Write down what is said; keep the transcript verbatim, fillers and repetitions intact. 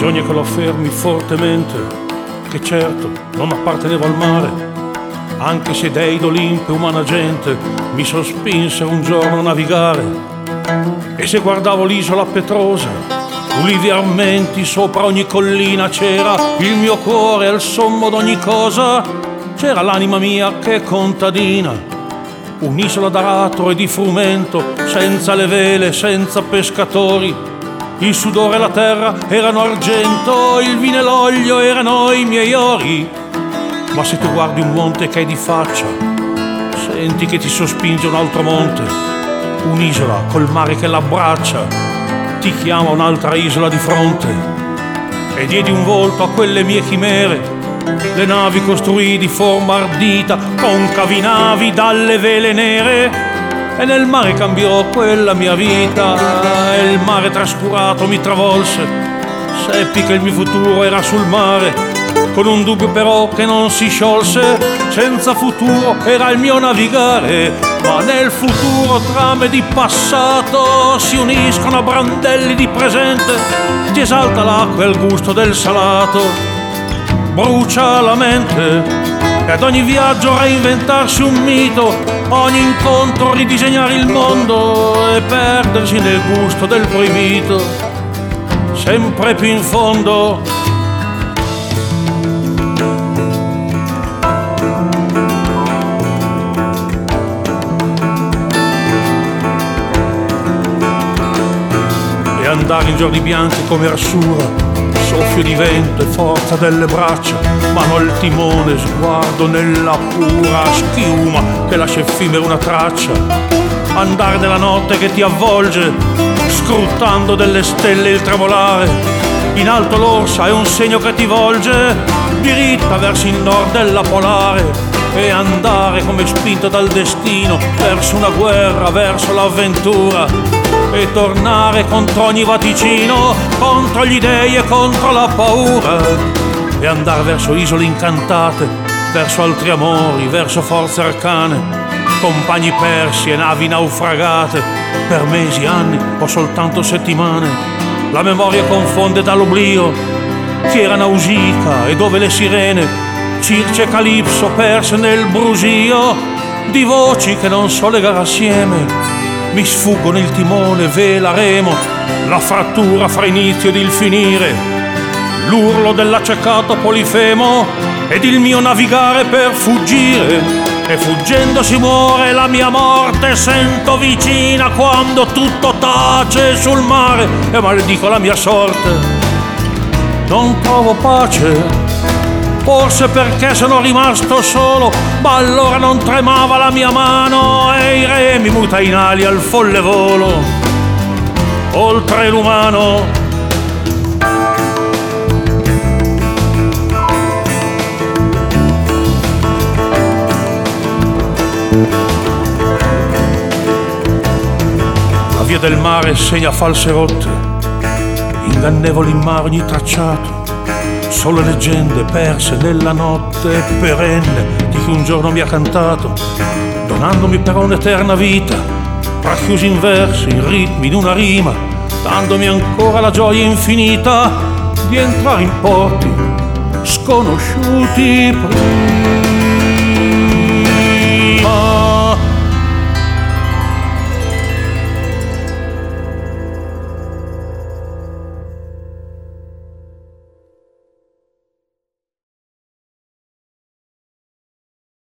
Bisogna che lo affermi fortemente, che certo non appartenevo al mare, anche se dei d'Olimpo e umana gente mi sospinsero un giorno a navigare. E se guardavo l'isola Petrosa, ulivi armenti sopra ogni collina, c'era il mio cuore al sommo d'ogni cosa, c'era l'anima mia che è contadina, un'isola d'aratro e di frumento, senza le vele, senza pescatori. Il sudore e la terra erano argento, il vino e l'olio erano i miei ori. Ma se tu guardi un monte che è di faccia, senti che ti sospinge un altro monte, un'isola col mare che l'abbraccia, ti chiama un'altra isola di fronte. E diedi un volto a quelle mie chimere, le navi costruì di forma ardita, concavi navi dalle vele nere. E nel mare cambiò quella mia vita, e il mare trascurato mi travolse. Seppi che il mio futuro era sul mare, con un dubbio però che non si sciolse. Senza futuro era il mio navigare, ma nel futuro trame di passato si uniscono a brandelli di presente. Ti esalta l'acqua e il gusto del salato, brucia la mente. E ad ogni viaggio reinventarsi un mito, ogni incontro ridisegnare il mondo e perdersi nel gusto del proibito, sempre più in fondo. E andare in giorni bianchi come Arsura, soffio di vento e forza delle braccia, mano al timone, sguardo nella pura schiuma che lascia effimera una traccia. Andare nella notte che ti avvolge, scrutando delle stelle il tremolare. In alto l'orsa è un segno che ti volge, diritta verso il nord della polare. E andare come spinto dal destino verso una guerra, verso l'avventura, e tornare contro ogni vaticino, contro gli dei e contro la paura. E andare verso isole incantate, verso altri amori, verso forze arcane, compagni persi e navi naufragate, per mesi, anni o soltanto settimane. La memoria confonde dall'oblio chi era Nausicaa e dove le sirene, Circe e Calipso perse nel brusio di voci che non so legare assieme. Mi sfuggono il timone, vela, remo, la frattura fra inizio ed il finire, l'urlo dell'accecato Polifemo ed il mio navigare per fuggire. E fuggendo si muore, la mia morte sento vicina quando tutto tace sul mare, e maledico la mia sorte. Non trovo pace, forse perché sono rimasto solo, ma allora non tremava la mia mano e i remi muta in ali al folle volo, oltre l'umano. La via del mare segna false rotte, ingannevoli in mare ogni tracciato, solo leggende perse nella notte perenne di chi un giorno mi ha cantato, donandomi però un'eterna vita, racchiusi in versi, in ritmi, in una rima, dandomi ancora la gioia infinita di entrare in porti sconosciuti prima.